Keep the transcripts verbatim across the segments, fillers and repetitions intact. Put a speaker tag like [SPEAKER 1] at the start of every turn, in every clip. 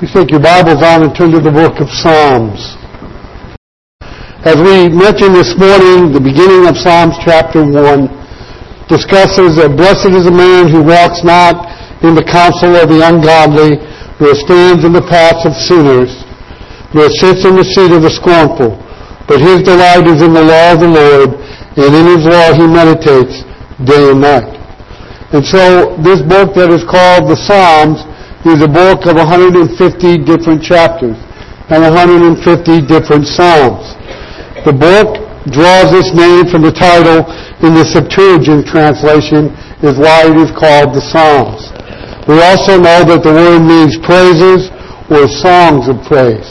[SPEAKER 1] Please take your Bibles on and turn to the book of Psalms. As we mentioned this morning, the beginning of Psalms chapter one discusses that blessed is the man who walks not in the counsel of the ungodly, nor stands in the paths of sinners, nor sits in the seat of the scornful. But his delight is in the law of the Lord, and in his law he meditates day and night. And so this book that is called the Psalms is a book of one hundred fifty different chapters and one hundred fifty different psalms. The book draws its name from the title in the Septuagint translation, is why it is called the Psalms. We also know that the word means praises or songs of praise.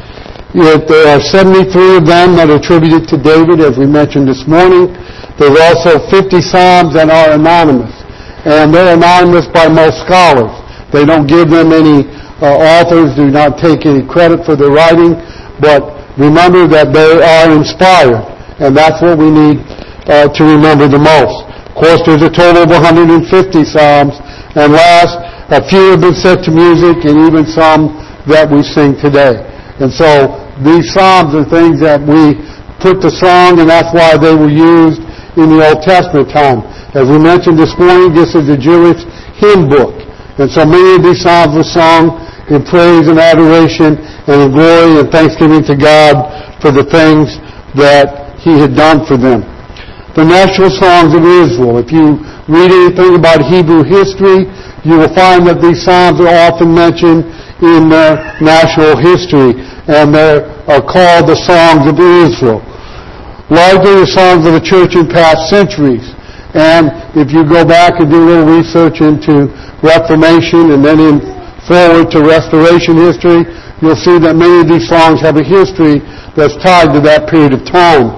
[SPEAKER 1] Yet there are seventy-three of them that are attributed to David, as we mentioned this morning. There are also fifty psalms that are anonymous, and they're anonymous by most scholars. They don't give them any uh, authors, do not take any credit for their writing, but remember that they are inspired, and that's what we need uh, to remember the most. Of course, there's a total of one hundred fifty psalms, and last, a few have been set to music, and even some that we sing today. And so, these psalms are things that we put to song, and that's why they were used in the Old Testament time. As we mentioned this morning, this is the Jewish hymn book. And so many of these psalms were sung in praise and adoration and in glory and thanksgiving to God for the things that He had done for them. The national songs of Israel. If you read anything about Hebrew history, you will find that these psalms are often mentioned in their national history, and they are called the songs of Israel. Largely the songs of the church in past centuries. And if you go back and do a little research into Reformation and then in forward to Restoration history, you'll see that many of these songs have a history that's tied to that period of time.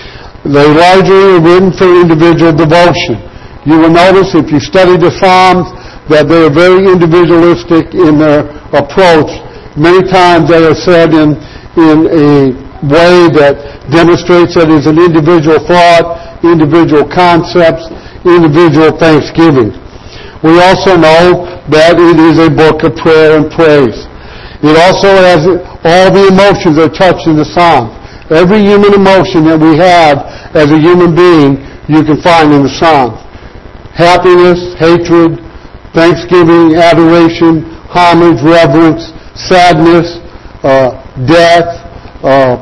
[SPEAKER 1] They largely are written for individual devotion. You will notice if you study the Psalms that they are very individualistic in their approach. Many times they are said in, in a way that demonstrates that it's an individual thought, individual concepts, individual thanksgiving. We also know that it is a book of prayer and praise. It also has all the emotions are touched in the Psalms. Every human emotion that we have as a human being, you can find in the Psalms. Happiness, hatred, thanksgiving, adoration, homage, reverence, sadness, uh, death, uh,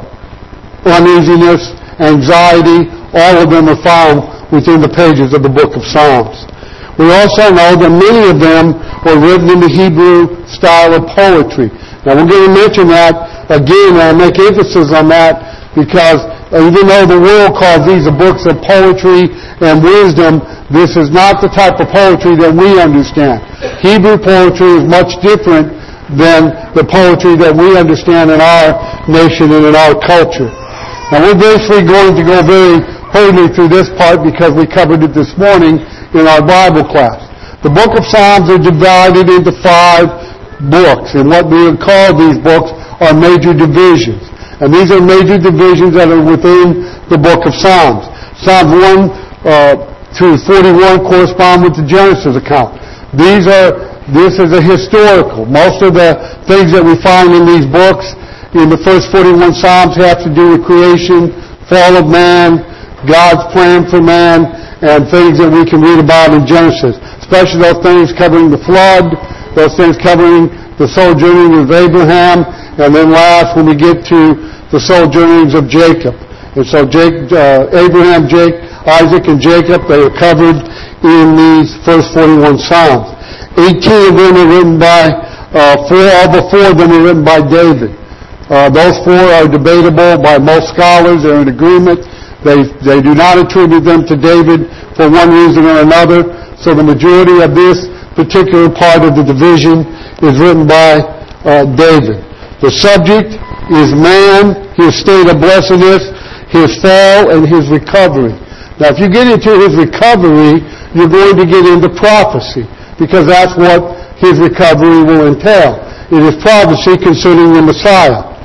[SPEAKER 1] uneasiness, anxiety, all of them are found within the pages of the book of Psalms. We also know that many of them were written in the Hebrew style of poetry. Now we're going to mention that again, and I'll make emphasis on that because even though the world calls these the books of poetry and wisdom, this is not the type of poetry that we understand. Hebrew poetry is much different than the poetry that we understand in our nation and in our culture. Now we're basically going to go very hurriedly through this part because we covered it this morning in our Bible class. The book of Psalms are divided into five books, and what we would call these books are major divisions. And these are major divisions that are within the book of Psalms. Psalms one uh, through forty-one correspond with the Genesis account. These are, this is a historical. Most of the things that we find in these books in the first forty-one Psalms have to do with creation, fall of man, God's plan for man, and things that we can read about in Genesis. Especially those things covering the flood, those things covering the sojourning of Abraham, and then last when we get to the sojournings of Jacob. And so Jake, uh, Abraham, Jake, Isaac, and Jacob, they are covered in these first forty-one Psalms. eighteen of them are written by, uh, four, all but four of them are written by David. Uh, those four are debatable by most scholars. They're in agreement. They, they do not attribute them to David for one reason or another. So the majority of this particular part of the division is written by uh, David. The subject is man, his state of blessedness, his fall, and his recovery. Now if you get into his recovery, you're going to get into prophecy, because that's what his recovery will entail. It is prophecy concerning the Messiah.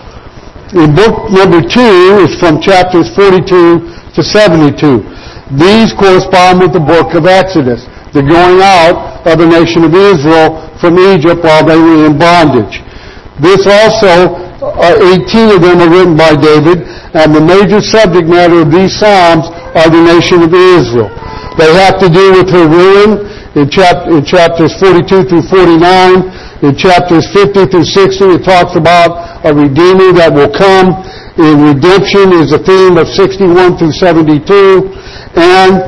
[SPEAKER 1] In book number two is from chapters forty-two to seventy-two. These correspond with the book of Exodus, the going out of the nation of Israel from Egypt while they were in bondage. This also, uh, eighteen of them are written by David, and the major subject matter of these Psalms are the nation of Israel. They have to do with her ruin in, chap- in chapters forty-two through forty-nine. In chapters fifty through sixty, it talks about a Redeemer that will come. In redemption is the theme of sixty-one through seventy-two. And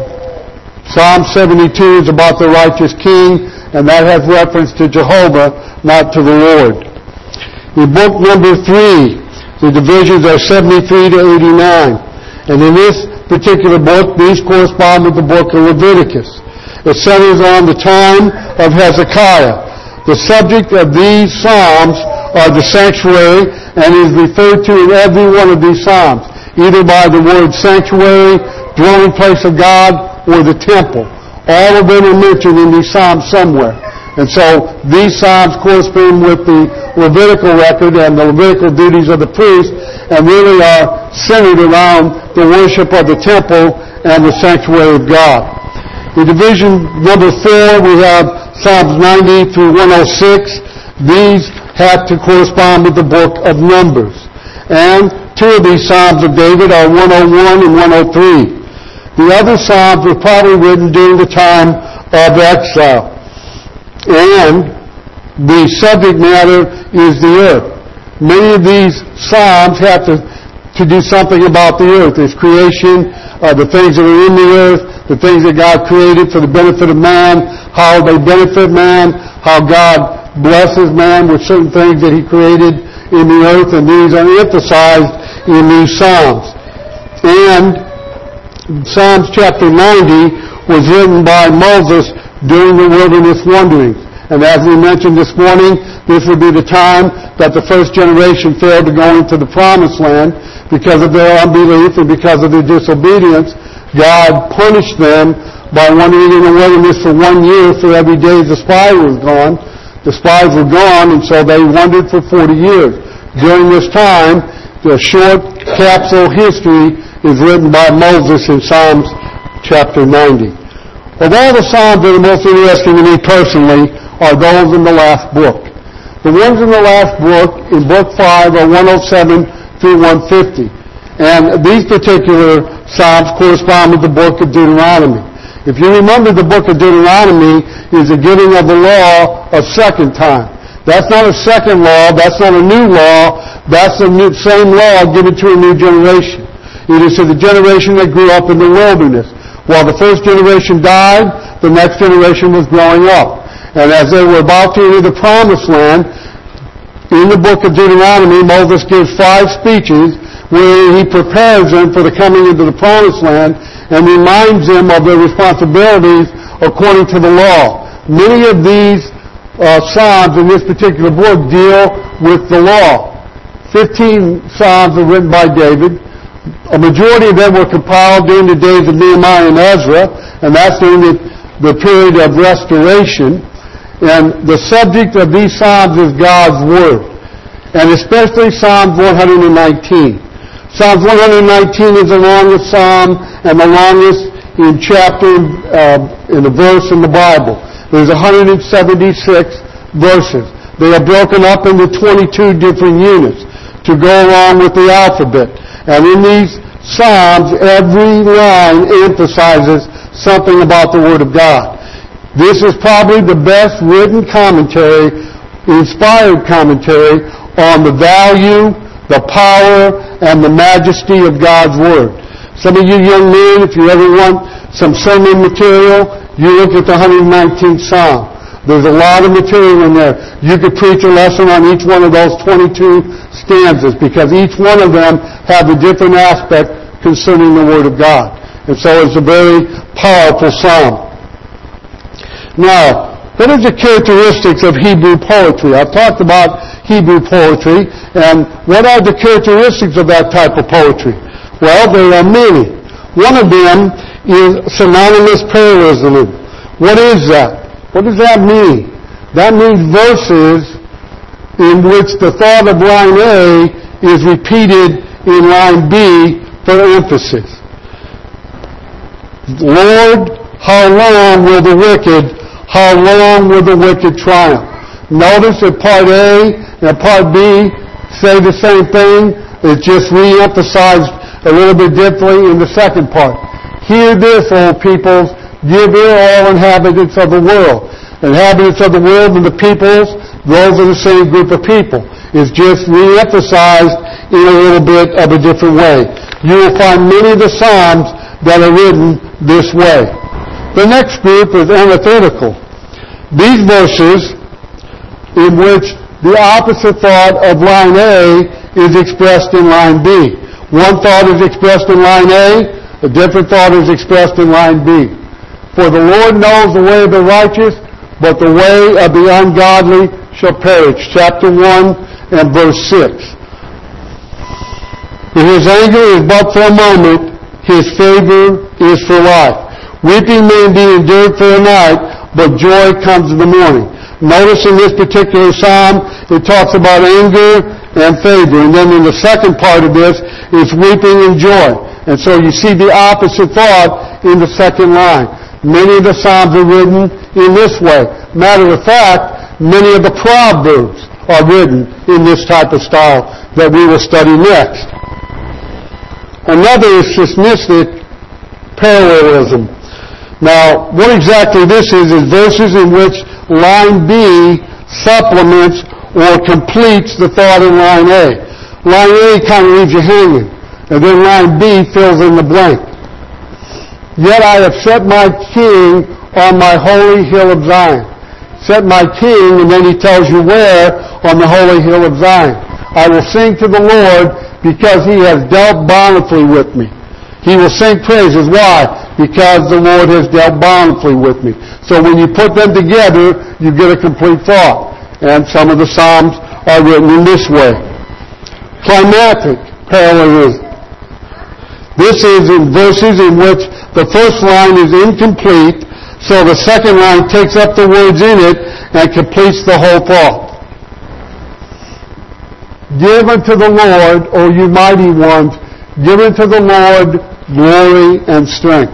[SPEAKER 1] Psalm seventy-two is about the righteous king, and that has reference to Jehovah, not to the Lord. In book number three, the divisions are seventy-three to eighty-nine. And in this particular book, these correspond with the book of Leviticus. It centers on the time of Hezekiah. The subject of these Psalms are the sanctuary and is referred to in every one of these Psalms, either by the word sanctuary, dwelling place of God, or the temple. All of them are mentioned in these Psalms somewhere. And so these Psalms correspond with the Levitical record and the Levitical duties of the priest, and really are centered around the worship of the temple and the sanctuary of God. In division number four, we have Psalms ninety through one oh six. These have to correspond with the book of Numbers. And two of these Psalms of David are one oh one and one oh three. The other Psalms were probably written during the time of exile. And the subject matter is the earth. Many of these Psalms have to, to do something about the earth. Its creation, uh, the things that are in the earth, the things that God created for the benefit of man, how they benefit man, how God blesses man with certain things that He created in the earth, and these are emphasized in these Psalms. And Psalms chapter ninety was written by Moses during the wilderness wanderings. And as we mentioned this morning, this would be the time that the first generation failed to go into the promised land because of their unbelief and because of their disobedience. God punished them by wandering in the wilderness for one year for every day the spy was gone. The spies were gone, and so they wandered for forty years. During this time, the short capsule history is written by Moses in Psalms chapter ninety. Of all the Psalms that are most interesting to me personally are those in the last book. The ones in the last book, in book five, are one oh seven through one fifty. And these particular Psalms correspond with the book of Deuteronomy. If you remember, the book of Deuteronomy is the giving of the law a second time. That's not a second law, that's not a new law, that's the new, same law given to a new generation. It is to the generation that grew up in the wilderness. While the first generation died, the next generation was growing up. And as they were about to enter the promised land, in the book of Deuteronomy, Moses gives five speeches where he prepares them for the coming into the promised land and reminds them of their responsibilities according to the law. Many of these uh, Psalms in this particular book deal with the law. Fifteen Psalms are written by David. A majority of them were compiled during the days of Nehemiah and Ezra, and that's during the, the period of restoration. And the subject of these Psalms is God's Word, and especially Psalm one nineteen. Psalm one nineteen is the longest Psalm and the longest in chapter, uh, in the verse in the Bible. There's one hundred seventy-six verses. They are broken up into twenty-two different units to go along with the alphabet. And in these Psalms, every line emphasizes something about the Word of God. This is probably the best written commentary, inspired commentary, on the value, the power, and the majesty of God's Word. Some of you young men, if you ever want some sermon material, you look at the one hundred nineteenth Psalm. There's a lot of material in there. You could preach a lesson on each one of those twenty-two stanzas because each one of them have a different aspect concerning the Word of God. And so it's a very powerful Psalm. Now, what are the characteristics of Hebrew poetry? I've talked about Hebrew poetry, and what are the characteristics of that type of poetry? Well, there are many. One of them is synonymous parallelism. What is that? What does that mean? That means verses in which the thought of line A is repeated in line B for emphasis. Lord, how long will the wicked, how long will the wicked triumph? Notice that part A and part B say the same thing. It's just re-emphasized a little bit differently in the second part. Hear this, O peoples, give ear all inhabitants of the world. Inhabitants of the world and the peoples, those are the same group of people. It's just re-emphasized in a little bit of a different way. You will find many of the Psalms that are written this way. The next group is antithetical. These verses in which the opposite thought of line A is expressed in line B. One thought is expressed in line A, a different thought is expressed in line B. For the Lord knows the way of the righteous, but the way of the ungodly shall perish. Chapter one and verse six. His anger is but for a moment, his favor is for life. Weeping may be endured for a night, but joy comes in the morning. Notice in this particular psalm, it talks about anger and favor. And then in the second part of this, it's weeping and joy. And so you see the opposite thought in the second line. Many of the psalms are written in this way. Matter of fact, many of the proverbs are written in this type of style that we will study next. Another is systematic parallelism. Now, what exactly this is, is verses in which line B supplements or completes the thought in line A. Line A kind of leaves you hanging, and then line B fills in the blank. Yet I have set my king on my holy hill of Zion. Set my king, and then he tells you where, on the holy hill of Zion. I will sing to the Lord because he has dealt bountifully with me. He will sing praises. Why? Because the Lord has dealt bountifully with me. So when you put them together, you get a complete thought. And some of the Psalms are written in this way. Climatic parallelism. This is in verses in which the first line is incomplete, so the second line takes up the words in it and completes the whole thought. Give unto the Lord, O you mighty ones, give unto the Lord glory and strength.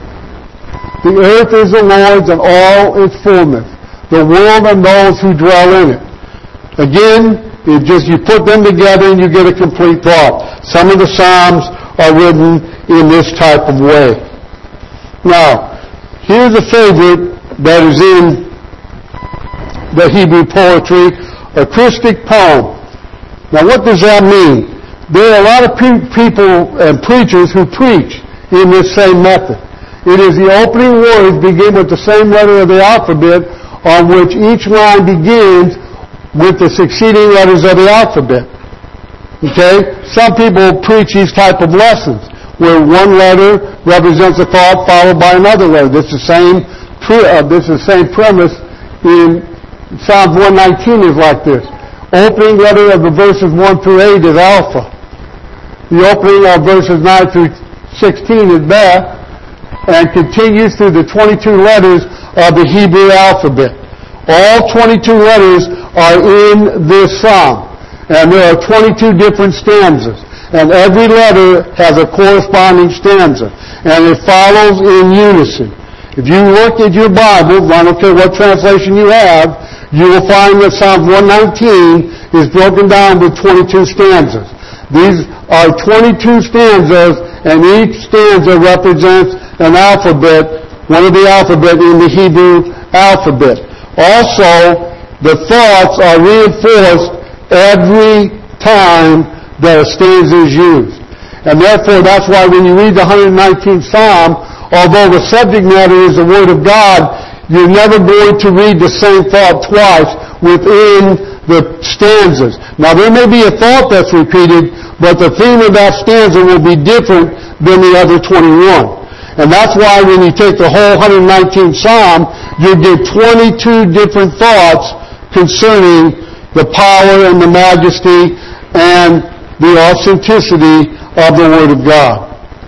[SPEAKER 1] The earth is the Lord's and all its fullness, the world and those who dwell in it. Again, it just you put them together and you get a complete thought. Some of the Psalms are written in this type of way. Now, here's a favorite that is in the Hebrew poetry, acrostic poem. Now, what does that mean? There are a lot of pe- people and preachers who preach in this same method. It is the opening words begin with the same letter of the alphabet on which each line begins with the succeeding letters of the alphabet. Okay? Some people preach these type of lessons where one letter represents a thought followed by another letter. This is the same, pre- uh, this is the same premise in Psalm one nineteen is like this. Opening letter of the verses one through eight is alpha. The opening of verses nine through sixteen is beta, and continues through the twenty-two letters of the Hebrew alphabet. All twenty-two letters are in this psalm, and there are twenty-two different stanzas, and every letter has a corresponding stanza, and it follows in unison. If you look at your Bible, I don't care what translation you have, you will find that Psalm one nineteen is broken down with twenty-two stanzas. These are twenty-two stanzas, and each stanza represents an alphabet, one of the alphabet in the Hebrew alphabet. Also, the thoughts are reinforced every time that a stanza is used. And therefore, that's why when you read the one nineteenth Psalm, although the subject matter is the Word of God, you're never going to read the same thought twice within the stanzas. Now, there may be a thought that's repeated, but the theme of that stanza will be different than the other twenty-one. And that's why when you take the whole one nineteenth Psalm, you get twenty-two different thoughts concerning the power and the majesty and the authenticity of the Word of God.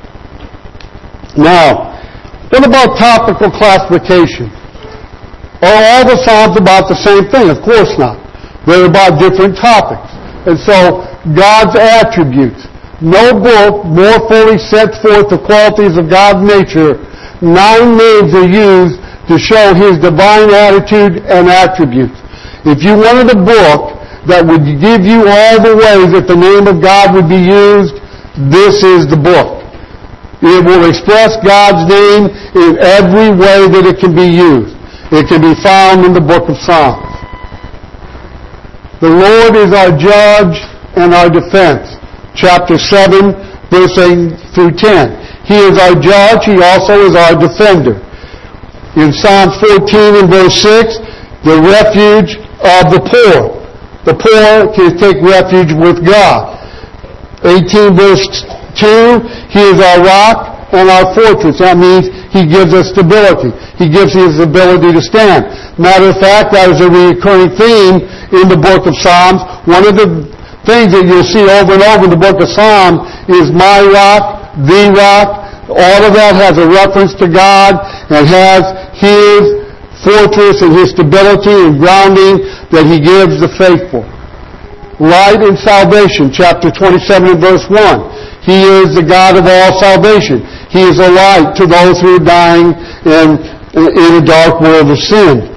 [SPEAKER 1] Now, what about topical classification? Are all the Psalms about the same thing? Of course not. They're about different topics. And so, God's attributes. No book more fully sets forth the qualities of God's nature. Nine names are used to show His divine attitude and attributes. If you wanted a book that would give you all the ways that the name of God would be used, this is the book. It will express God's name in every way that it can be used. It can be found in the book of Psalms. The Lord is our judge and our defense. Chapter seven, verse eight through ten. He is our judge. He also is our defender. In Psalms fourteen and verse six, the refuge of the poor. The poor can take refuge with God. eighteen verse two, He is our rock and our fortress. That means He gives us stability. He gives us the ability to stand. Matter of fact, that is a recurring theme in the book of Psalms. One of the things that you'll see over and over in the book of Psalms is my rock, the rock. All of that has a reference to God and has His fortress and His stability and grounding that He gives the faithful. Light and salvation, chapter twenty-seven and verse one. He is the God of all salvation. He is a light to those who are dying in, in a dark world of sin.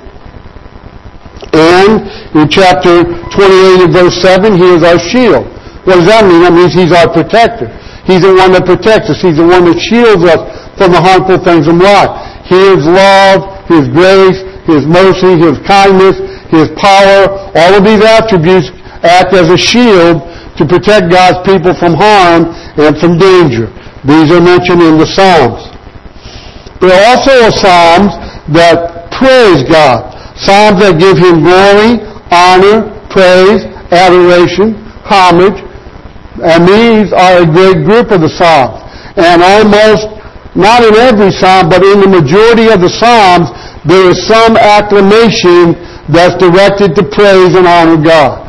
[SPEAKER 1] And in chapter twenty-eight and verse seven, He is our shield. What does that mean? That means He's our protector. He's the one that protects us. He's the one that shields us from the harmful things of life. His love, His grace, His mercy, His kindness, His power, all of these attributes act as a shield to protect God's people from harm and from danger. These are mentioned in the Psalms. There are also Psalms that praise God. Psalms that give Him glory, honor, praise, adoration, homage. And these are a great group of the Psalms. And almost, not in every Psalm, but in the majority of the Psalms, there is some acclamation that's directed to praise and honor God.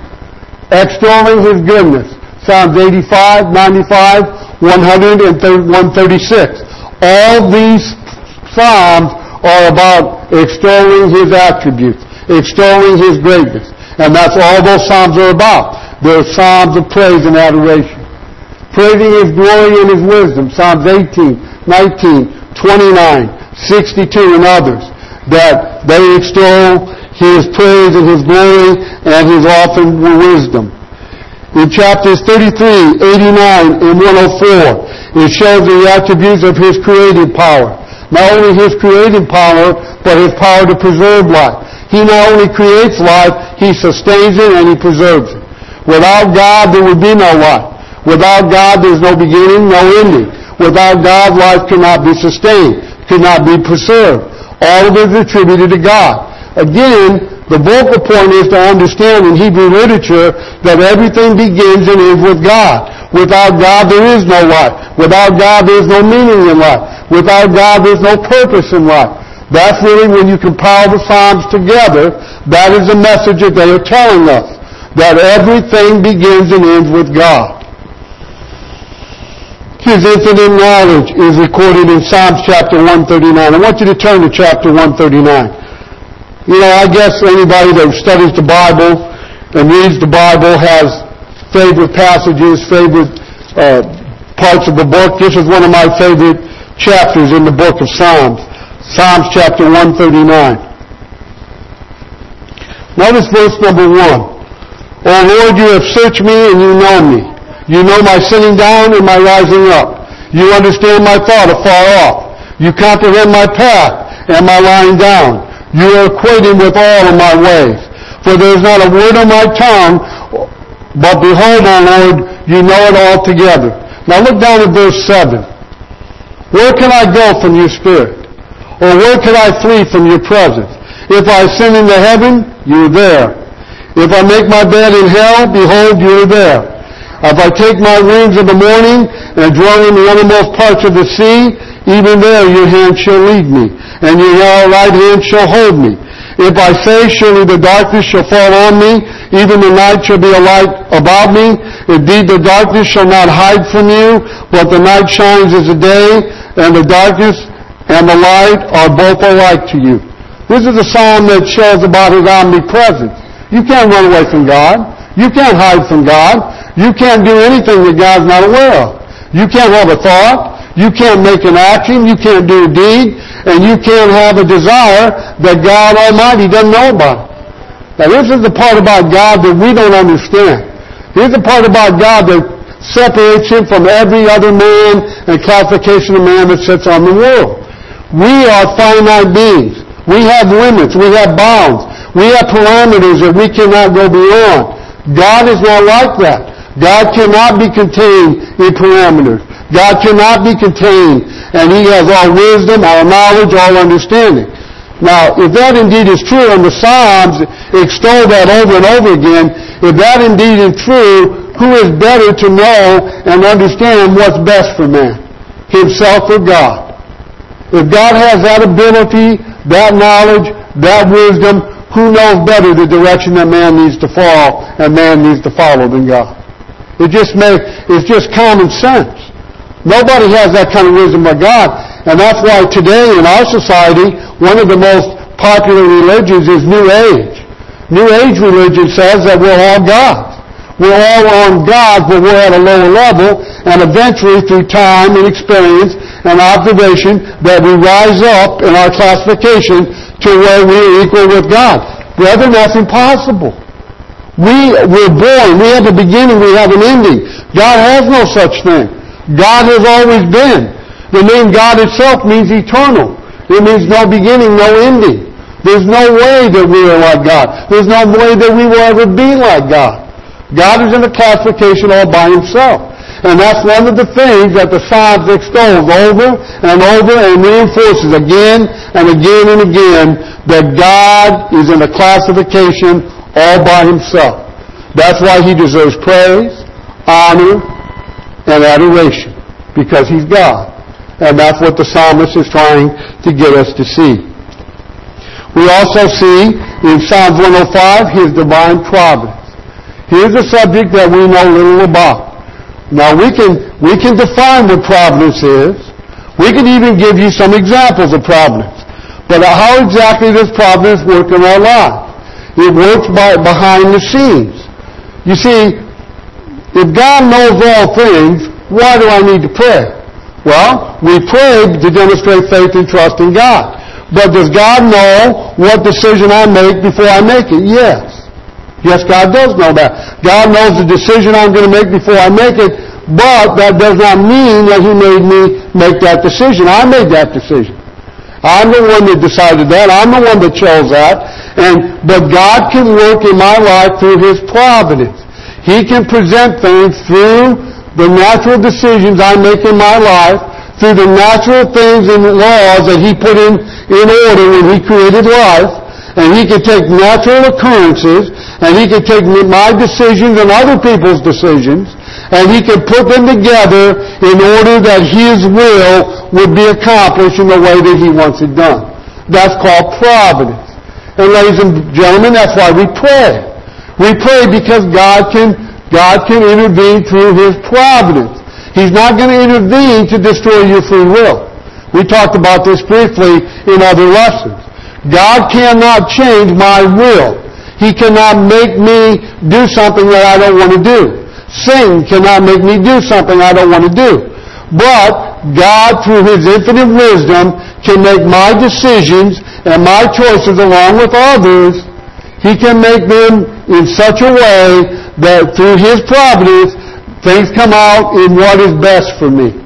[SPEAKER 1] Extolling His goodness. Psalms eighty-five, ninety-five, one hundred, and one thirty-six. All these Psalms are about extolling His attributes, extolling His greatness. And that's all those Psalms are about. They're Psalms of praise and adoration. Praising His glory and His wisdom. Psalms eighteen, nineteen, twenty-nine, sixty-two, and others. That they extol His praise and His glory and His awesome wisdom. In chapters thirty-three, eighty-nine, and one oh four, it shows the attributes of His creative power. Not only His creative power, but His power to preserve life. He not only creates life, He sustains it and He preserves it. Without God, there would be no life. Without God, there's no beginning, no ending. Without God, life cannot be sustained, cannot be preserved. All of it is attributed to God. Again, the vocal point is to understand in Hebrew literature that everything begins and ends with God. Without God, there is no life. Without God, there is no meaning in life. Without God, there is no purpose in life. That's really, when you compile the Psalms together, that is the message that they are telling us. That everything begins and ends with God. His infinite knowledge is recorded in Psalms chapter one thirty-nine. I want you to turn to chapter one thirty-nine. You know, I guess anybody that studies the Bible and reads the Bible has favorite passages, favorite uh, parts of the book. This is one of my favorite chapters in the book of Psalms. Psalms chapter one thirty-nine. Notice verse number one. O Lord, you have searched me and you know me. You know my sitting down and my rising up. You understand my thought afar off. You comprehend my path and my lying down. You are acquainted with all of my ways. For there is not a word on my tongue, but behold, O Lord, you know it all together. Now look down at verse seven. Where can I go from your spirit? Or where can I flee from your presence? If I ascend into heaven, you are there. If I make my bed in hell, behold, you are there. If I take my wings in the morning and dwell in the uttermost parts of the sea, even there your hand shall lead me, and your right hand shall hold me. If I say, surely the darkness shall fall on me, even the night shall be a light about me. Indeed, the darkness shall not hide from you, but the night shines as the day, and the darkness and the light are both alike to you. This is a psalm that shows about His omnipresence. You can't run away from God. You can't hide from God. You can't do anything that God's not aware of. You can't have a thought. You can't make an action. You can't do a deed. And you can't have a desire that God Almighty doesn't know about. Now this is the part about God that we don't understand. Here's the part about God that separates Him from every other man and classification of man that sits on the world. We are finite beings. We have limits. We have bounds. We have parameters that we cannot go beyond. God is not like that. God cannot be contained in parameters. God cannot be contained, and He has all wisdom, all knowledge, all understanding. Now, if that indeed is true, and the Psalms extol that over and over again, if that indeed is true, who is better to know and understand what's best for man? Himself or God? If God has that ability, that knowledge, that wisdom, who knows better the direction that man needs to fall and man needs to follow than God? It just may, it's just common sense. Nobody has that kind of wisdom but God. And that's why today in our society, one of the most popular religions is New Age. New Age religion says that we're all gods. We're all on God, but we're at a lower level, and eventually through time and experience and observation that we rise up in our classification to where we're equal with God. Brethren, that's impossible. We were born, we have a beginning, we have an ending. God has no such thing. God has always been. The name God itself means eternal. It means no beginning, no ending. There's no way that we are like God. There's no way that we will ever be like God. God is in a classification all by Himself. And that's one of the things that the Psalms extols over and over and reinforces again and again and again, that God is in a classification all by Himself. That's why He deserves praise, honor, and adoration, because He's God. And that's what the psalmist is trying to get us to see. We also see in Psalms one oh five His divine providence. Here's a subject that we know little about. Now we can we can define what providence is. We can even give you some examples of providence. But how exactly does providence work in our lives? It works by behind the scenes. You see, if God knows all things, why do I need to pray? Well, we pray to demonstrate faith and trust in God. But does God know what decision I make before I make it? Yes. Yes, God does know that. God knows the decision I'm going to make before I make it, but that does not mean that He made me make that decision. I made that decision. I'm the one that decided that. I'm the one that chose that. And but God can work in my life through His providence. He can present things through the natural decisions I make in my life, through the natural things and laws that He put in, in order when He created life. And He can take natural occurrences, and He can take my decisions and other people's decisions, and He can put them together in order that His will would be accomplished in the way that He wants it done. That's called providence. And ladies and gentlemen, that's why we pray. We pray because God can God can intervene through His providence. He's not going to intervene to destroy your free will. We talked about this briefly in other lessons. God cannot change my will. He cannot make me do something that I don't want to do. Sin cannot make me do something I don't want to do. But God, through His infinite wisdom, can make my decisions and my choices along with others. He can make them in such a way that through His providence, things come out in what is best for me.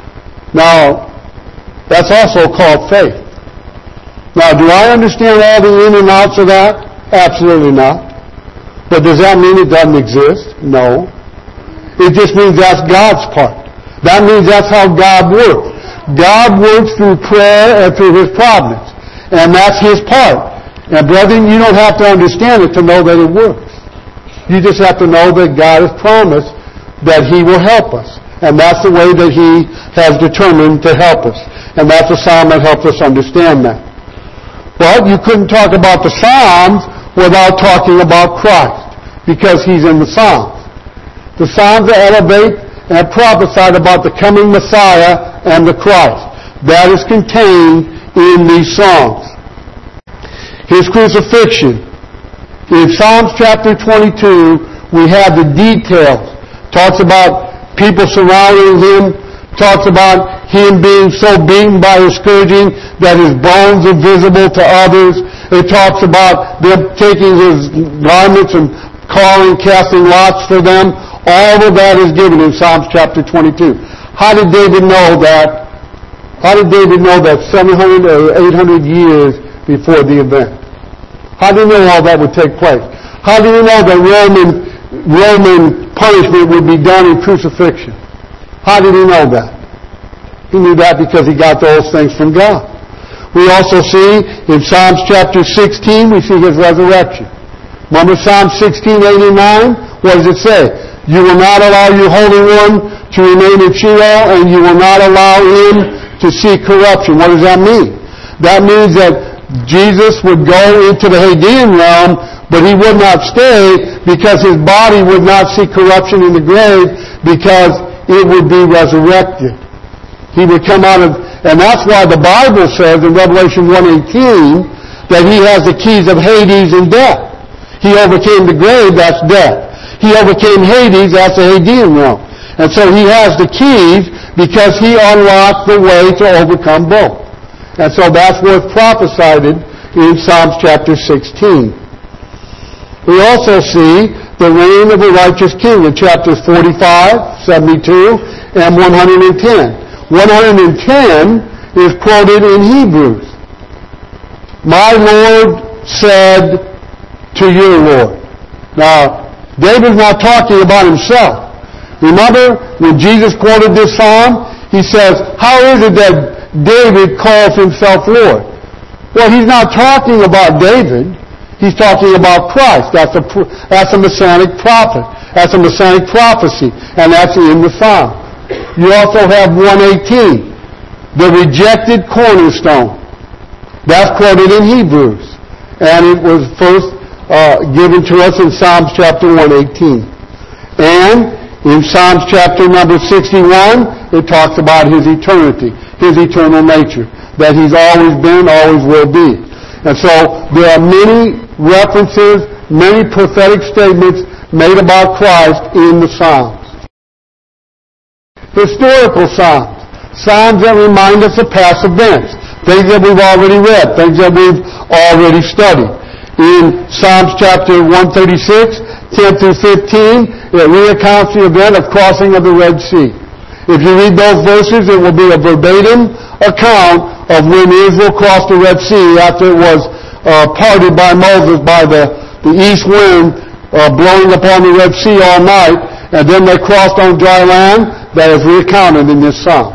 [SPEAKER 1] Now, that's also called faith. Now, do I understand all the in and outs of that? Absolutely not. But does that mean it doesn't exist? No. It just means that's God's part. That means that's how God works. God works through prayer and through His providence. And that's His part. And brethren, you don't have to understand it to know that it works. You just have to know that God has promised that He will help us. And that's the way that He has determined to help us. And that's a psalm that helps us understand that. But you couldn't talk about the Psalms without talking about Christ, because He's in the Psalms. The Psalms elevate and prophesied about the coming Messiah and the Christ. That is contained in these songs. His crucifixion. In Psalms chapter twenty-two, we have the details. Talks about people surrounding Him. Talks about Him being so beaten by His scourging that His bones are visible to others. It talks about them taking his garments and calling, casting lots for them. All of that is given in Psalms chapter twenty-two. How did David know that? How did David know that seven hundred or eight hundred years before the event? How did he know all that would take place? How did he know that Roman Roman punishment would be done in crucifixion? How did he know that? He knew that because he got those things from God. We also see in Psalms chapter sixteen, we see his resurrection. Remember Psalm sixteen eighty-nine? What does it say? You will not allow your Holy One to remain in Sheol, and you will not allow him to see corruption. What does that mean? That means that Jesus would go into the Hadean realm, but he would not stay because his body would not see corruption in the grave because it would be resurrected. He would come out of, and that's why the Bible says in Revelation one eighteen that he has the keys of Hades and death. He overcame the grave, that's death. He overcame Hades, that's the Hadean realm. And so he has the keys because he unlocked the way to overcome both. And so that's what's prophesied in Psalms chapter sixteen. We also see the reign of a righteous king in chapters forty-five, seventy-two, and one hundred ten. one hundred ten is quoted in Hebrews. My Lord said to your Lord. Now, David's not talking about himself. Remember when Jesus quoted this psalm? He says, how is it that David calls himself Lord? Well, he's not talking about David. He's talking about Christ. That's a, that's a Messianic prophet. That's a Messianic prophecy. And that's in the psalm. You also have one eighteen, the rejected cornerstone. That's quoted in Hebrews. And it was first uh, given to us in Psalms chapter one eighteen. And in Psalms chapter number sixty-one, it talks about his eternity, his eternal nature, that he's always been, always will be. And so there are many references, many prophetic statements made about Christ in the Psalms. Historical Psalms. Psalms that remind us of past events. Things that we've already read. Things that we've already studied. In Psalms chapter one thirty-six, ten through fifteen, it recounts the event of crossing of the Red Sea. If you read those verses, it will be a verbatim account of when Israel crossed the Red Sea after it was uh, parted by Moses by the, the east wind uh, blowing upon the Red Sea all night, and then they crossed on dry land. That is recounted in this psalm.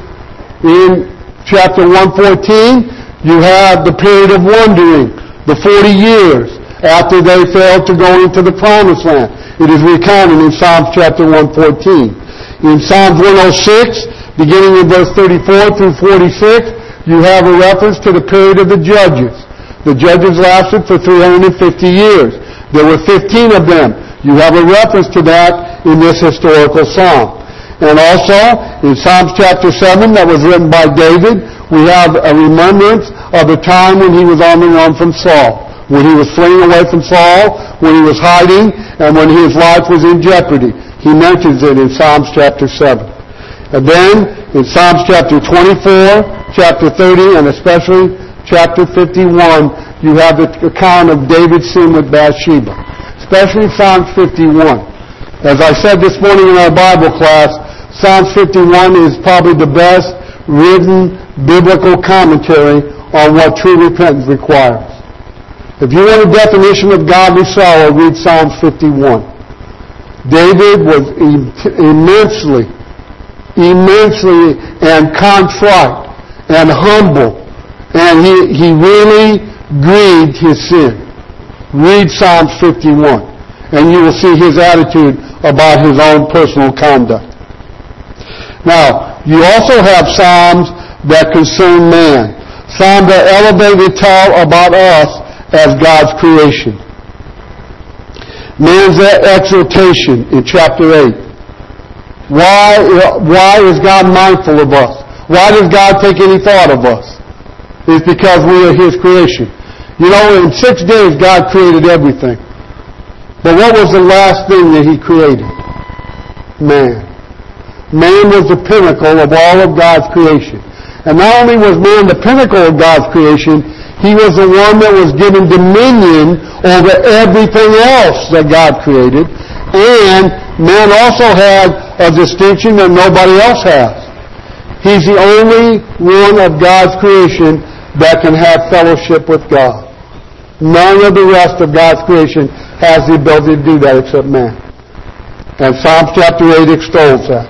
[SPEAKER 1] In chapter one fourteen, you have the period of wandering, the forty years after they failed to go into the promised land. It is recounted in Psalms chapter one fourteen. In Psalms one oh six, beginning in verse thirty-four through forty-six, you have a reference to the period of the judges. The judges lasted for three hundred fifty years. There were fifteen of them. You have a reference to that in this historical psalm. And also, in Psalms chapter seven, that was written by David, we have a remembrance of the time when he was on the run from Saul, when he was fleeing away from Saul, when he was hiding, and when his life was in jeopardy. He mentions it in Psalms chapter seven. And then, in Psalms chapter twenty-four, chapter thirty, and especially chapter fifty-one, you have the account of David's sin with Bathsheba. Especially Psalms fifty-one. As I said this morning in our Bible class, Psalms fifty-one is probably the best written biblical commentary on what true repentance requires. If you want a definition of godly sorrow, read Psalms fifty-one. David was immensely, immensely and contrite and humble, and he, he really grieved his sin. Read Psalms fifty-one, and you will see his attitude about his own personal conduct. Now, you also have Psalms that concern man. Psalms that elevate and tell about us as God's creation. Man's exaltation in chapter eight. Why, why is God mindful of us? Why does God take any thought of us? It's because we are His creation. You know, in six days God created everything. But what was the last thing that He created? Man. Man was the pinnacle of all of God's creation. And not only was man the pinnacle of God's creation, He was the one that was given dominion over everything else that God created. And man also had a distinction that nobody else has. He's the only one of God's creation that can have fellowship with God. None of the rest of God's creation has the ability to do that except man. And Psalms chapter eight extols that.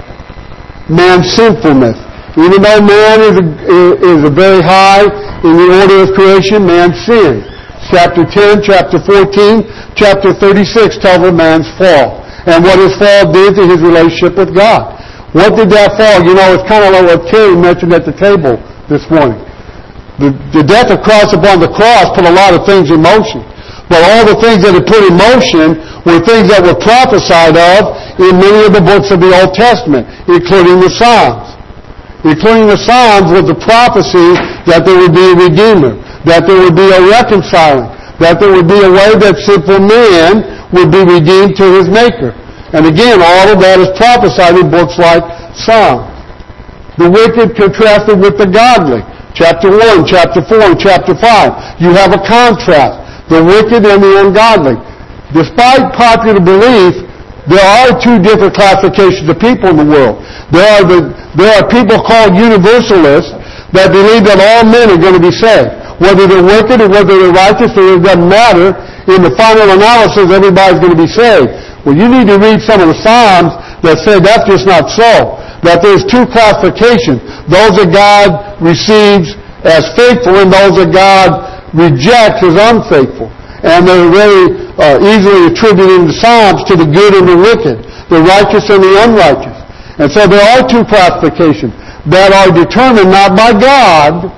[SPEAKER 1] Man's sinfulness. Even though man is a, is a very high in the order of creation, man sinned. Chapter ten, chapter fourteen, chapter thirty-six tells of man's fall. And what his fall did to his relationship with God. What did that fall? You know, it's kind of like what Terry mentioned at the table this morning. The, the death of Christ upon the cross put a lot of things in motion. But all the things that it put in motion were things that were prophesied of in many of the books of the Old Testament, including the Psalms. Including the Psalms was the prophecy that there would be a Redeemer, that there would be a reconciling, that there would be a way that sinful man would be redeemed to his Maker. And again, all of that is prophesied in books like Psalms. The wicked contrasted with the godly. Chapter one, chapter four, and chapter five. You have a contrast. The wicked and the ungodly. Despite popular belief, there are two different classifications of people in the world. There are the, there are people called universalists that believe that all men are going to be saved. Whether they're wicked or whether they're righteous, it doesn't matter. In the final analysis, everybody's going to be saved. Well, you need to read some of the Psalms that say that's just not so. That there's two classifications. Those that God receives as faithful and those that God rejects as unfaithful. And they're very uh, easily attributing the Psalms to the good and the wicked, the righteous and the unrighteous. And so there are two classifications that are determined not by God,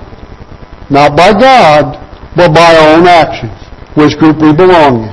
[SPEAKER 1] not by God, but by our own actions, which group we belong in.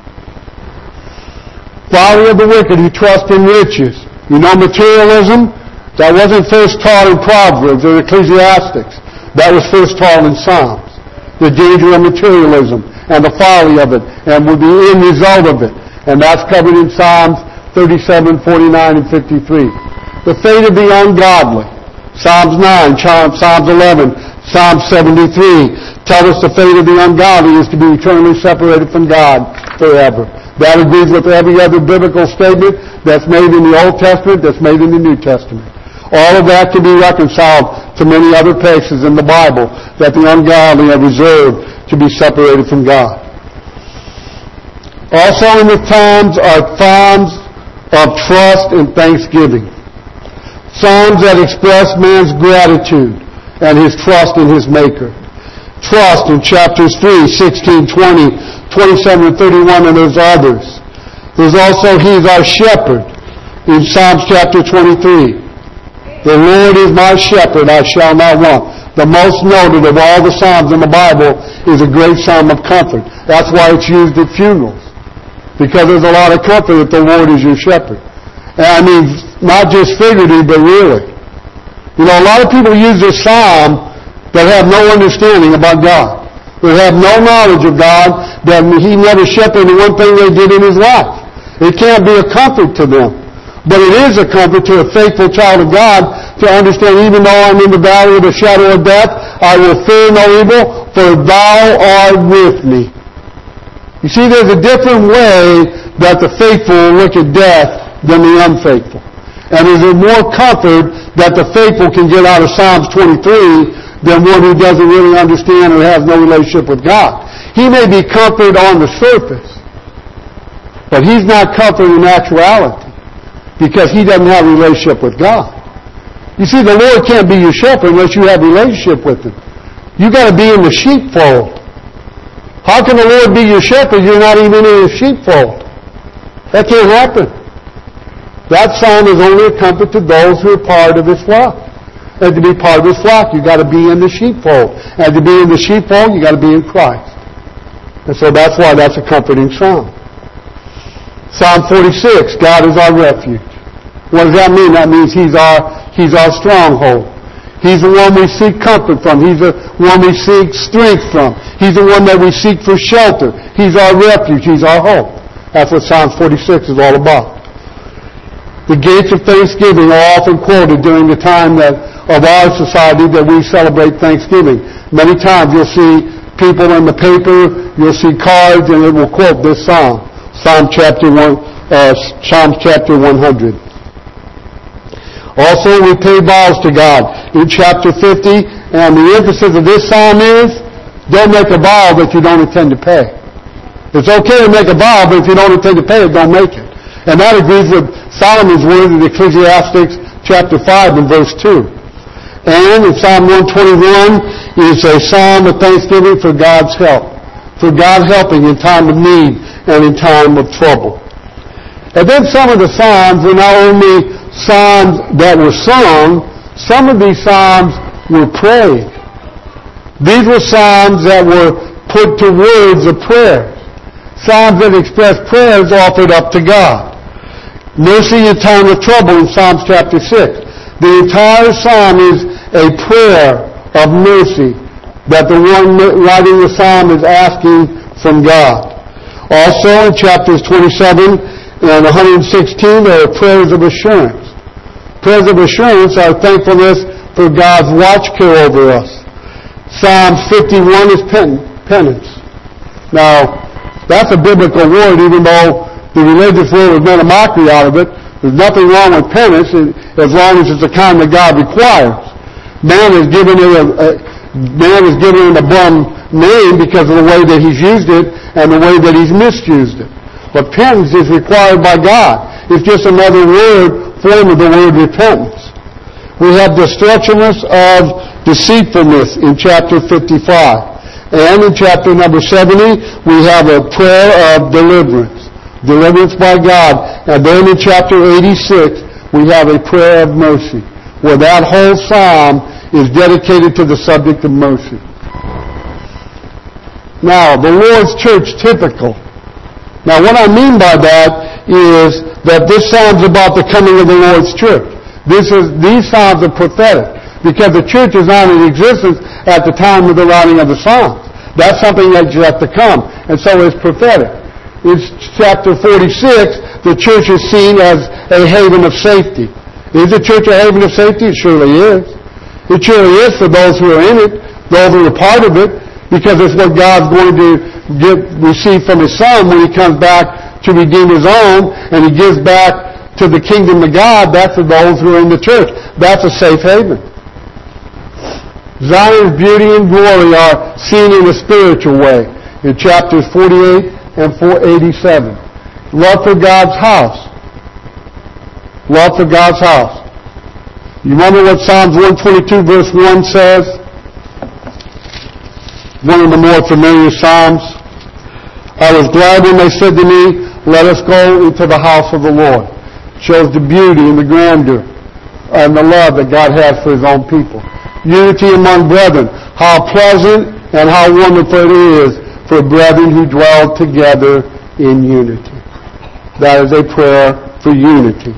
[SPEAKER 1] Folly of the wicked who trust in riches. You know, materialism, that wasn't first taught in Proverbs or Ecclesiastics. That was first taught in Psalms. The danger of materialism and the folly of it and the end result of it. And that's covered in Psalms thirty-seven, forty-nine, and fifty-three. The fate of the ungodly. Psalms nine, Psalms eleven, Psalm seventy-three tell us the fate of the ungodly is to be eternally separated from God forever. That agrees with every other biblical statement that's made in the Old Testament, that's made in the New Testament. All of that can be reconciled to many other places in the Bible that the ungodly are reserved to be separated from God. Also in the Psalms are psalms of trust and thanksgiving. Psalms that express man's gratitude and his trust in his Maker. Trust in chapters three, sixteen, twenty, twenty-seven, and thirty-one, and there's others. There's also He's our shepherd in Psalms chapter twenty-three. The Lord is my shepherd, I shall not want. The most noted of all the Psalms in the Bible is a great psalm of comfort. That's why it's used at funerals. Because there's a lot of comfort that the Lord is your shepherd. And I mean, not just figuratively, but really. You know, a lot of people use this psalm that have no understanding about God. That have no knowledge of God, that He never shepherded one thing they did in His life. It can't be a comfort to them. But it is a comfort to a faithful child of God to understand, even though I'm in the valley of the shadow of death, I will fear no evil, for Thou art with me. You see, there's a different way that the faithful will look at death than the unfaithful. And there's a more comfort that the faithful can get out of Psalms twenty-three than one who doesn't really understand or has no relationship with God. He may be comforted on the surface, but he's not comforted in actuality because he doesn't have a relationship with God. You see, the Lord can't be your shepherd unless you have a relationship with Him. You've got to be in the sheepfold. How can the Lord be your shepherd? You're not even in His sheepfold. That can't happen. That psalm is only a comfort to those who are part of His flock. And to be part of His flock, you've got to be in the sheepfold. And to be in the sheepfold, you've got to be in Christ. And so that's why that's a comforting psalm. Psalm forty-six, God is our refuge. What does that mean? That means He's our, He's our stronghold. He's the one we seek comfort from. He's the one we seek strength from. He's the one that we seek for shelter. He's our refuge. He's our hope. That's what Psalm forty-six is all about. The gates of thanksgiving are often quoted during the time that of our society that we celebrate Thanksgiving. Many times you'll see people in the paper, you'll see cards, and it will quote this psalm, Psalm chapter one, uh, Psalm chapter one hundred. Also, we pay vows to God in chapter fifty, and the emphasis of this psalm is, don't make a vow that you don't intend to pay. It's okay to make a vow, but if you don't intend to pay it, don't make it. And that agrees with Solomon's word in Ecclesiastes chapter five and verse two. And in Psalm one twenty-one is a psalm of thanksgiving for God's help, for God helping in time of need and in time of trouble. And then some of the psalms were not only psalms that were sung, some of these psalms were prayed. These were psalms that were put to words of prayer. Psalms that express prayers offered up to God. Mercy in time of trouble in Psalms chapter six. The entire psalm is a prayer of mercy that the one writing the psalm is asking from God. Also in chapters twenty-seven and one hundred sixteen there are prayers of assurance. Prayers of assurance are thankfulness for God's watch care over us. Psalms fifty-one is pen, penance. Now, that's a biblical word, even though the religious world has made a mockery out of it. There's nothing wrong with penance as long as it's the kind that God requires. Man is given it a, a man is given it a bum name because of the way that he's used it and the way that he's misused it. But penance is required by God. It's just another word, form of the word repentance. We have destructiveness of deceitfulness in chapter fifty-five. And in chapter number seventy, we have a prayer of deliverance. Deliverance by God. And then in chapter eighty-six, we have a prayer of mercy, where that whole psalm is dedicated to the subject of mercy. Now, the Lord's church typical. Now, what I mean by that is that this psalm's about the coming of the Lord's church. This is, these psalms are prophetic, because the church is not in existence at the time of the writing of the psalms. That's something that's yet to come, and so it's prophetic. In chapter forty-six, the church is seen as a haven of safety. Is the church a haven of safety? It surely is. It surely is for those who are in it, those who are part of it, because it's what God's going to get, receive from His Son when He comes back to redeem His own, and He gives back to the kingdom of God. That's for those who are in the church. That's a safe haven. Zion's beauty and glory are seen in a spiritual way in chapters forty-eight and four eighty-seven. Love for God's house. Love for God's house. You remember what Psalms one twenty-two verse one says? One of the more familiar Psalms. I was glad when they said to me, let us go into the house of the Lord. Shows the beauty and the grandeur and the love that God has for His own people. Unity among brethren. How pleasant and how wonderful it is for brethren who dwell together in unity. That is a prayer for unity.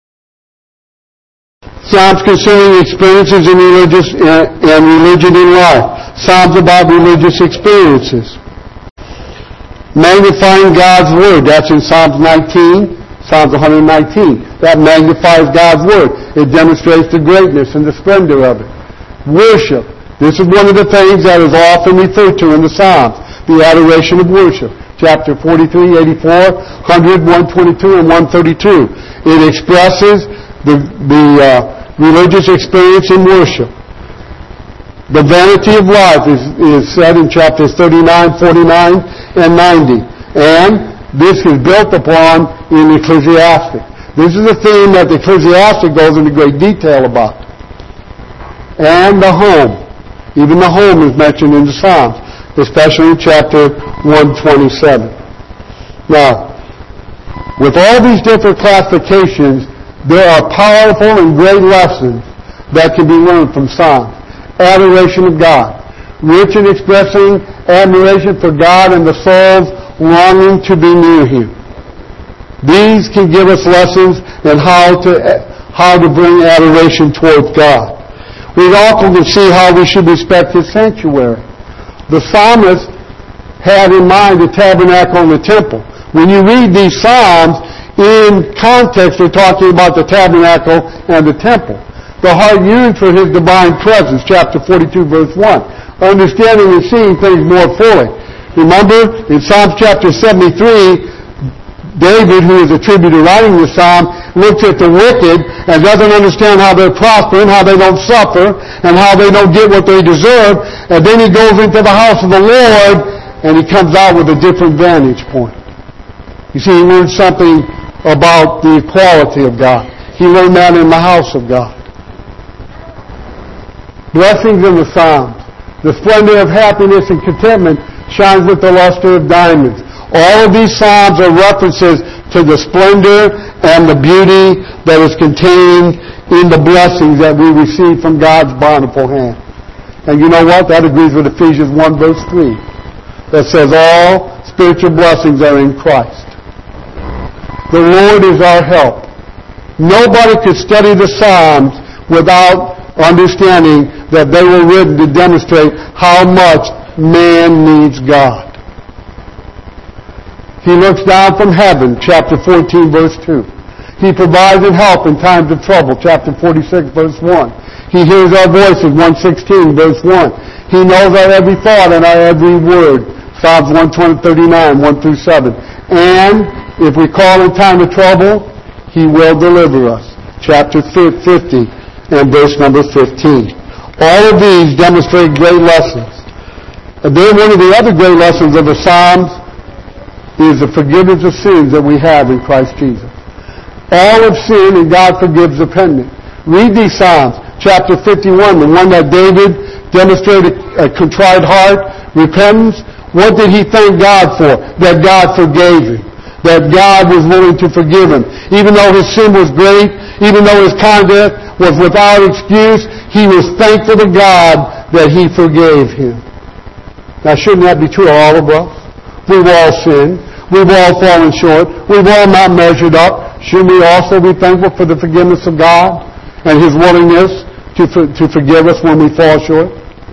[SPEAKER 1] Psalms concerning experiences in religious and religion in life. Psalms about religious experiences. Magnifying God's Word. That's in Psalms nineteen, Psalms one hundred nineteen. That magnifies God's Word. It demonstrates the greatness and the splendor of it. Worship. This is one of the things that is often referred to in the Psalms. The adoration of worship. Chapter forty-three, eighty-four, one hundred, one twenty-two, and one thirty-two. It expresses the, the uh, religious experience in worship. The vanity of life is, is said in chapters thirty-nine, forty-nine, and ninety. And this is built upon in Ecclesiastes. This is a theme that the Ecclesiastes goes into great detail about. And the home. Even the home is mentioned in the Psalms, especially in chapter one twenty-seven. Now, with all these different classifications, there are powerful and great lessons that can be learned from Psalms. Adoration of God. Rich in expressing admiration for God and the soul's longing to be near Him. These can give us lessons in how to, how to bring adoration towards God. We also can see how we should respect His sanctuary. The psalmist had in mind the tabernacle and the temple. When you read these psalms, in context they're talking about the tabernacle and the temple. The heart yearns for His divine presence, chapter forty-two, verse one. understanding and seeing things more fully. Remember, in Psalm chapter seventy-three, David, who is attributed to writing this psalm, looks at the wicked and doesn't understand how they're prospering, how they don't suffer, and how they don't get what they deserve. And then he goes into the house of the Lord, and he comes out with a different vantage point. You see, he learned something about the equality of God. He learned that in the house of God. Blessings in the Psalms. The splendor of happiness and contentment shines with the luster of diamonds. All of these Psalms are references to the splendor and the beauty that is contained in the blessings that we receive from God's bountiful hand. And you know what? That agrees with Ephesians one verse three. That says all spiritual blessings are in Christ. The Lord is our help. Nobody could study the Psalms without understanding that they were written to demonstrate how much man needs God. He looks down from heaven, chapter fourteen, verse two. He provides and help in times of trouble, chapter forty-six, verse one. He hears our voices, one sixteen, verse one. He knows our every thought and our every word, Psalms one thirty-nine, one through seven. And if we call in time of trouble, He will deliver us, chapter fifty and verse number fifteen. All of these demonstrate great lessons. And then one of the other great lessons of the Psalms is the forgiveness of sins that we have in Christ Jesus. All have sinned and God forgives the penitent. Read these Psalms. Chapter fifty-one, the one that David demonstrated a contrite heart, repentance. What did he thank God for? That God forgave him. That God was willing to forgive him. Even though his sin was great, even though his conduct was without excuse, he was thankful to God that He forgave him. Now, shouldn't that be true of all of us? We've all sinned. We've all fallen short. We've all not measured up. Shouldn't we also be thankful for the forgiveness of God and His willingness to, for, to forgive us when we fall short?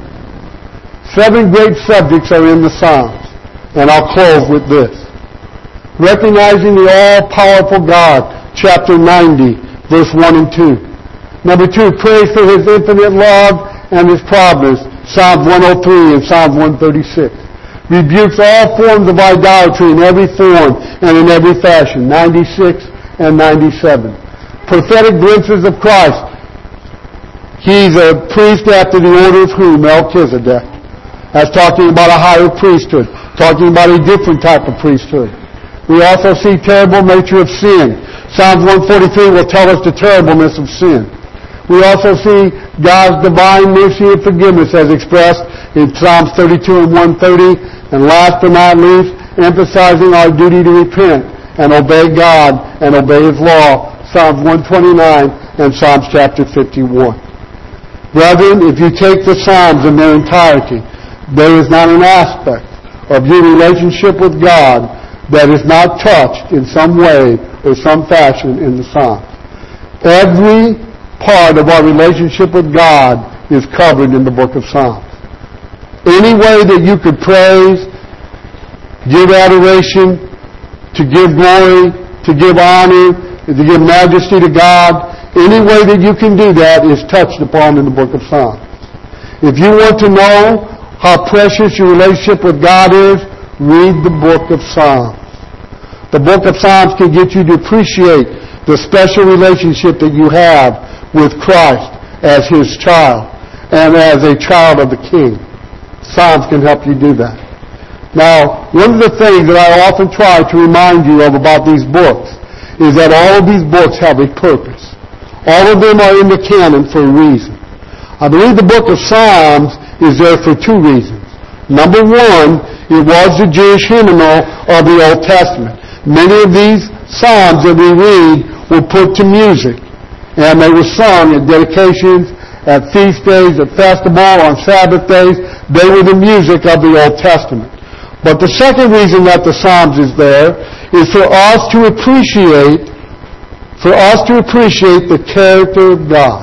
[SPEAKER 1] Seven great subjects are in the Psalms, and I'll close with this. Recognizing the all-powerful God, chapter ninety, verse one and two. Number two, praise for His infinite love and His providence, Psalms one oh three and Psalms one thirty-six. Rebukes all forms of idolatry in every form and in every fashion, ninety-six and ninety-seven. Prophetic glimpses of Christ. He's a priest after the order of who? Melchizedek. That's talking about a higher priesthood, talking about a different type of priesthood. We also see terrible nature of sin. Psalms one forty-three will tell us the terribleness of sin. We also see God's divine mercy and forgiveness as expressed in Psalms thirty-two and one thirty. And last but not least, emphasizing our duty to repent and obey God and obey His law, Psalms one twenty-nine and Psalms chapter fifty-one. Brethren, if you take the Psalms in their entirety, there is not an aspect of your relationship with God that is not touched in some way or some fashion in the Psalms. Every part of our relationship with God is covered in the book of Psalms. Any way that you could praise, give adoration, to give glory, to give honor, to give majesty to God, any way that you can do that is touched upon in the book of Psalms. If you want to know how precious your relationship with God is, read the book of Psalms. The book of Psalms can get you to appreciate the special relationship that you have with Christ as His child and as a child of the King. Psalms can help you do that. Now, one of the things that I often try to remind you of about these books is that all of these books have a purpose. All of them are in the canon for a reason. I believe the book of Psalms is there for two reasons. Number one, it was the Jewish hymnal of the Old Testament. Many of these Psalms that we read were put to music, and they were sung at dedications, at feast days, at festival, on Sabbath days. They were the music of the Old Testament. But the second reason that the Psalms is there is for us to appreciate, for us to appreciate the character of God.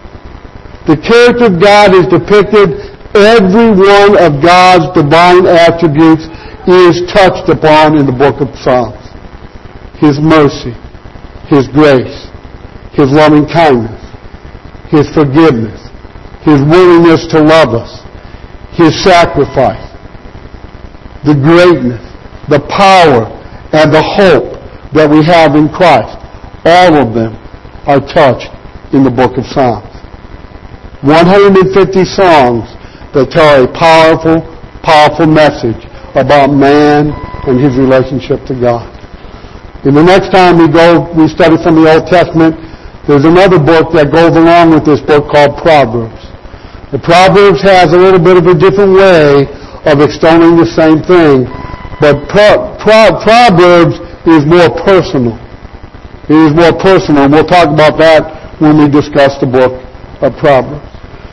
[SPEAKER 1] The character of God is depicted. Every one of God's divine attributes is touched upon in the book of Psalms. His mercy, His grace, His loving kindness, His forgiveness, His willingness to love us, His sacrifice, the greatness, the power, and the hope that we have in Christ. All of them are touched in the book of Psalms. one hundred fifty songs that tell a powerful, powerful message about man and his relationship to God. And the next time we go, we study from the Old Testament, there's another book that goes along with this book called Proverbs. The Proverbs has a little bit of a different way of extolling the same thing, but Pro- Pro- Proverbs is more personal. It is more personal, and we'll talk about that when we discuss the book of Proverbs.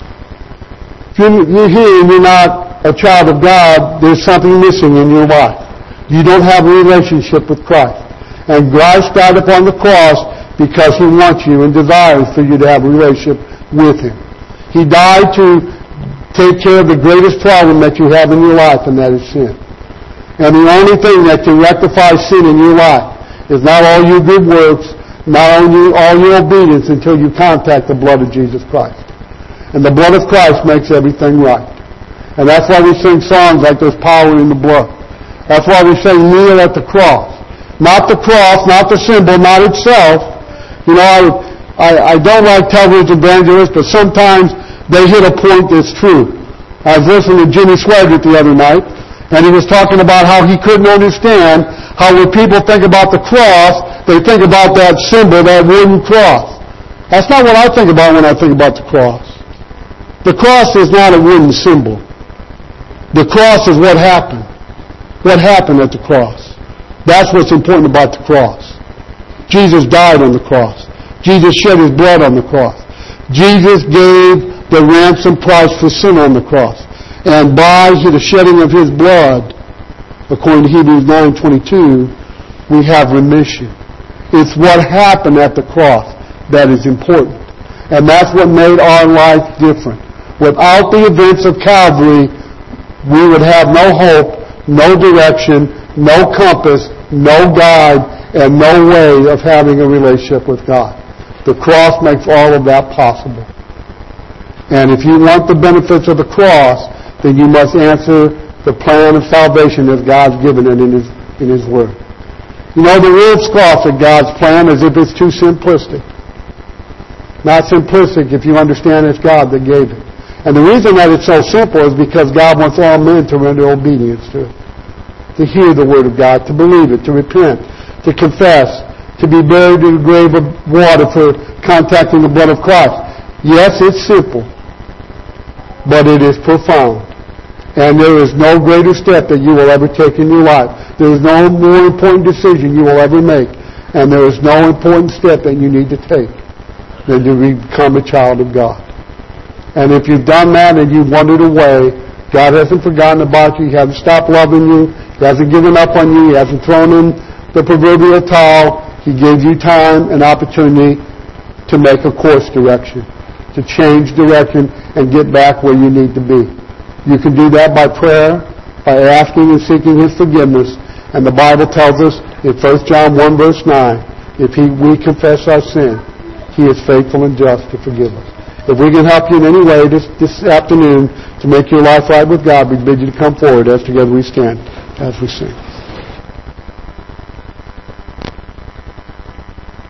[SPEAKER 1] If you're here and you're not a child of God, there's something missing in your life. You don't have a relationship with Christ. And Christ died upon the cross because He wants you and desires for you to have a relationship with Him. He died to take care of the greatest problem that you have in your life, and that is sin. And the only thing that can rectify sin in your life is not all your good works, not only all your obedience, until you contact the blood of Jesus Christ. And the blood of Christ makes everything right. And that's why we sing songs like there's power in the blood. That's why we say kneel at the cross. Not the cross, not the symbol, not itself. You know, I, I, I don't like television evangelists, but sometimes they hit a point that's true. I was listening to Jimmy Swaggart the other night, and he was talking about how he couldn't understand how when people think about the cross, they think about that symbol, that wooden cross. That's not what I think about when I think about the cross. The cross is not a wooden symbol. The cross is what happened. What happened at the cross. That's what's important about the cross. Jesus died on the cross. Jesus shed His blood on the cross. Jesus gave the ransom price for sin on the cross. And by the shedding of His blood, according to Hebrews nine twenty-two, we have remission. It's what happened at the cross that is important. And that's what made our life different. Without the events of Calvary, we would have no hope, no direction, no compass, no guide, and no way of having a relationship with God. The cross makes all of that possible. And if you want the benefits of the cross, then you must answer the plan of salvation as God's given it in His, in His Word. You know, the world scoffs at God's plan as if it's too simplistic. Not simplistic if you understand it's God that gave it. And the reason that it's so simple is because God wants all men to render obedience to it. To hear the Word of God, to believe it, to repent, to confess, to be buried in a grave of water for contacting the blood of Christ. Yes, it's simple, but it is profound. And there is no greater step that you will ever take in your life. There is no more important decision you will ever make. And there is no important step that you need to take than to become a child of God. And if you've done that and you've wandered away, God hasn't forgotten about you. He hasn't stopped loving you. He hasn't given up on you. He hasn't thrown in the proverbial towel. He gave you time and opportunity to make a course correction, to change direction and get back where you need to be. You can do that by prayer, by asking and seeking His forgiveness. And the Bible tells us in First John one verse nine, if he, we confess our sin, He is faithful and just to forgive us. If we can help you in any way this, this afternoon to make your life right with God, we bid you to come forward as together we stand, as we sing.